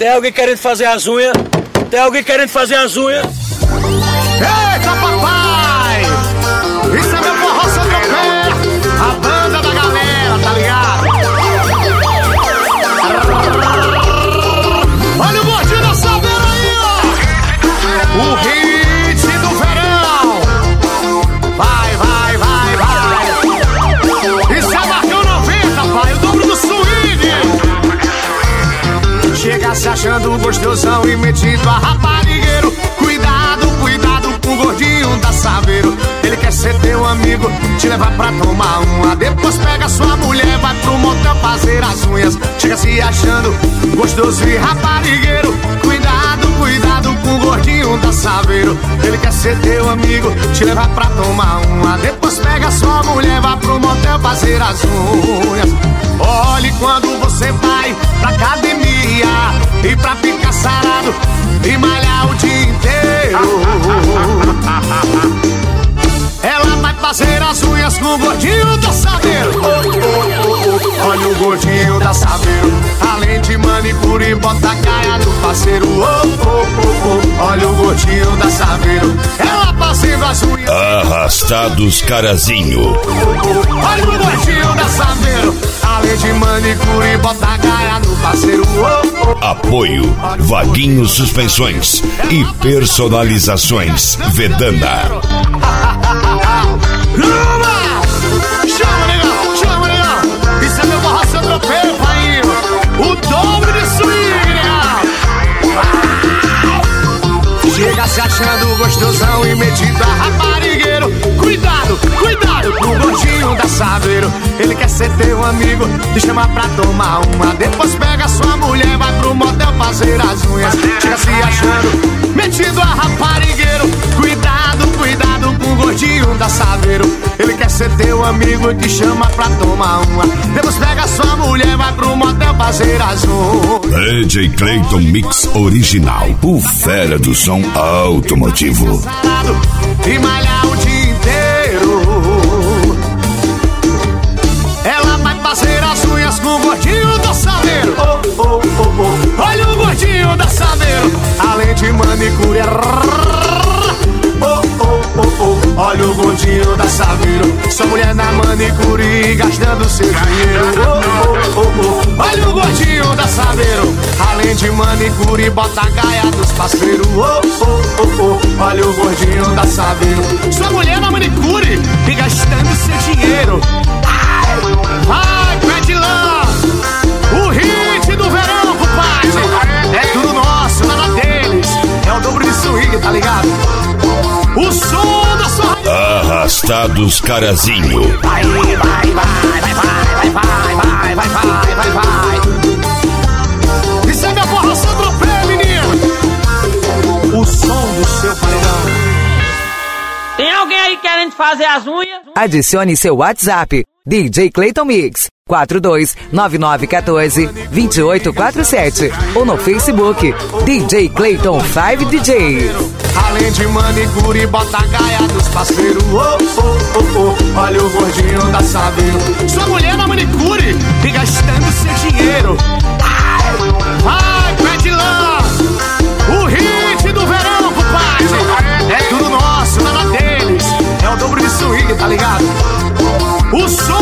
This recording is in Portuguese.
Tem alguém querendo fazer as unhas? Tem alguém querendo fazer as unhas? Eita, papai! Isso é meu forró Santropé, a banda da galera, tá ligado? Olha o gordinho da Saveira aí, ó! O hit do verão! Vai, vai, vai, vai! Isso é Marcão 90, pai, o dobro do swing! Chega se achando gostosão e metido a raparigueiro. Cuidado, cuidado com o gordinho da Saveiro. Ele quer ser teu amigo, te levar pra tomar uma. Depois pega sua mulher, vai pro motel fazer as unhas. Chega se achando gostoso e raparigueiro. Cuidado, cuidado com o gordinho da Saveiro. Ele quer ser teu amigo, te levar pra tomar uma. Depois pega sua mulher, vai pro motel fazer as unhas. Olhe quando você vai pra academia e pra ficar sarado e malhar o dia inteiro. Ela vai fazer as unhas com o gordinho da Saveiro. Olha o gordinho da Saveiro. Além de manicure, bota a caia do parceiro. Olha o gordinho da Saveiro. Ela fazendo as unhas. Arrastados Carazinho. Olha o gordinho da Saveiro. Além de manicure, bota a caia do parceiro. Apoio Vaguinho Suspensões e Personalizações Vedana. Chama, negão, chama, negão. Isso é meu forró Santropé, pai. O dobro de swing, negão. Chega se achando gostosão e metido a raparigueiro. Cuidado, cuidado com o gordinho da Saveiro. Ele quer ser teu amigo, te chama pra tomar uma. Depois pega sua mulher, vai pro motel fazer as unhas. Chega se achando metido a raparigueiro. Cuidado, cuidado com o gordinho da Saveiro. Ele quer ser teu amigo e te chama pra tomar uma. Depois pega sua mulher, vai pro motel fazer as unhas. DJ Clayton Mix Original, o fera do som automotivo. E malhar o dia inteiro. Ela vai fazer as unhas com o gordinho da Saveiro. Olha o gordinho da Saveiro. Além de manicure, olha o gordinho da Saveiro. Sua mulher na manicure gastando seu dinheiro. Olha o gordinho da Saveiro. Além de manicure, bota a gaia dos parceiros. Olha o gordinho da Saveiro. Sua mulher na manicure e gastando seu dinheiro. Vai, pede lã. O hit do verão, compadre. É tudo nosso, nada deles. É o dobro de swing, tá ligado? O som da sua... Arrastados Carazinho. Vai, vai, vai, vai, vai, vai, vai, vai, vai, vai, vai. Isso é meu forró Santropé, menino. O som do seu paredão. Tem alguém aí querendo fazer as unhas? Adicione seu WhatsApp, DJ Clayton Mix 4299142847 ou no Facebook DJ Clayton 5 DJ. Além de manicure, bota a gaia dos parceiros. Olha o gordinho da Saveiro. Sua mulher na manicure e gastando seu dinheiro. Vai, pede lã. O hit do verão, compadre. É tudo nosso, nada deles. É o dobro de swing, tá ligado? O som